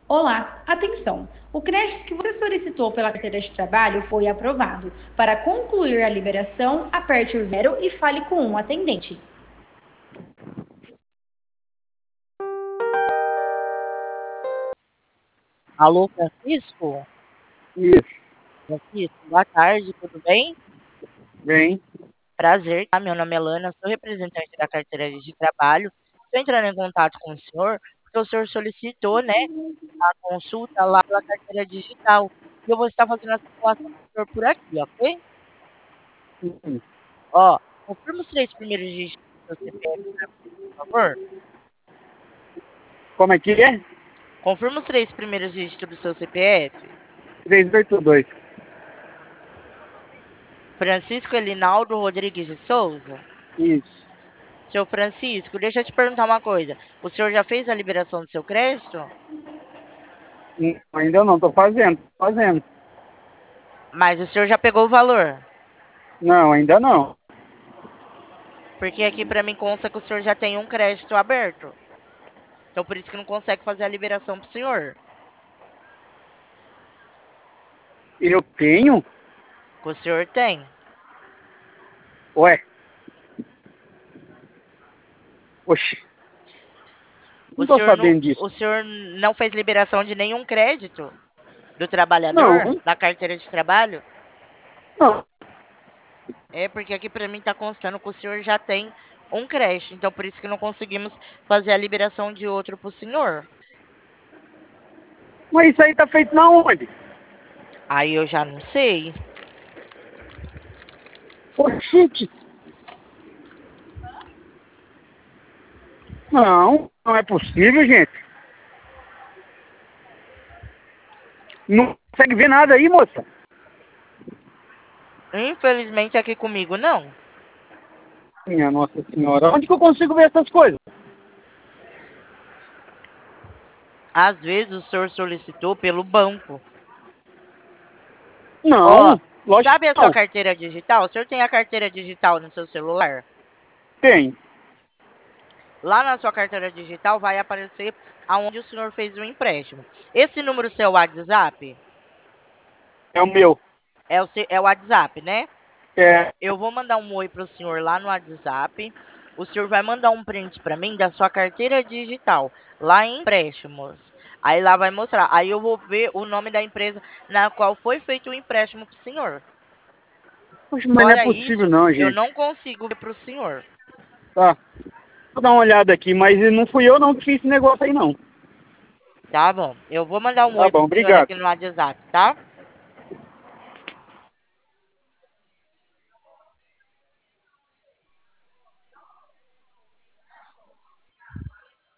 Olá, atenção! O crédito que você solicitou pela carteira de trabalho foi aprovado. Para concluir a liberação, aperte o zero e fale com um atendente. Alô, Francisco? Isso, Francisco, boa tarde, tudo bem? bem. Prazer, tá? Meu nome é Lana, sou representante da carteira de trabalho. Estou entrando em contato com o senhor, porque o senhor solicitou, né, a consulta lá pela carteira digital. E eu vou estar fazendo a simulação do senhor por aqui, ok? Hum. Ó, confirma os três primeiros dígitos do seu CPF, por favor. Como é que é? Confirma os três primeiros dígitos do seu CPF. 382. Francisco Elinaldo Rodrigues de Souza. Isso. Seu Francisco, deixa eu te perguntar uma coisa. O senhor já fez a liberação do seu crédito? Ainda não, tô fazendo, fazendo. Mas o senhor já pegou o valor? Não, ainda não. Porque aqui para mim consta que o senhor já tem um crédito aberto. Então por isso que não consegue fazer a liberação pro senhor. Eu tenho? Que o senhor tem. Ué, oxe, O não tô senhor não, sabendo disso. o senhor não fez liberação de nenhum crédito do Não, trabalhador na carteira de trabalho? não. É porque aqui para mim tá constando que o senhor já tem um crédito. Então por isso que não conseguimos fazer a liberação de outro pro senhor. Mas isso aí tá feito na onde? Aí eu já não sei. Oxite, não, não é possível, gente. Não consegue ver nada aí, moça? Infelizmente aqui comigo não. Minha Nossa Senhora, onde que eu consigo ver essas coisas? Às vezes o senhor solicitou pelo banco. Ó, Não, lógico sabe a que sua não. carteira digital? O senhor tem a carteira digital no seu celular? Tem, Lá na sua carteira digital vai aparecer aonde o senhor fez o empréstimo. Esse número seu WhatsApp é o meu. é o WhatsApp, né? É, Eu vou mandar um oi pro senhor lá no WhatsApp. O senhor vai mandar um print para mim da sua carteira digital, lá em empréstimos. Aí lá vai mostrar. Aí eu vou ver o nome da empresa na qual foi feito o empréstimo pro senhor. poxa, mas não é Fora possível isso, não, eu gente. não consigo ver pro senhor. Tá. Vou dar uma olhada aqui, mas não fui eu não que fiz esse negócio aí não. Tá bom. Eu vou mandar um Tá oi bom, pro senhor obrigado. aqui no WhatsApp, tá?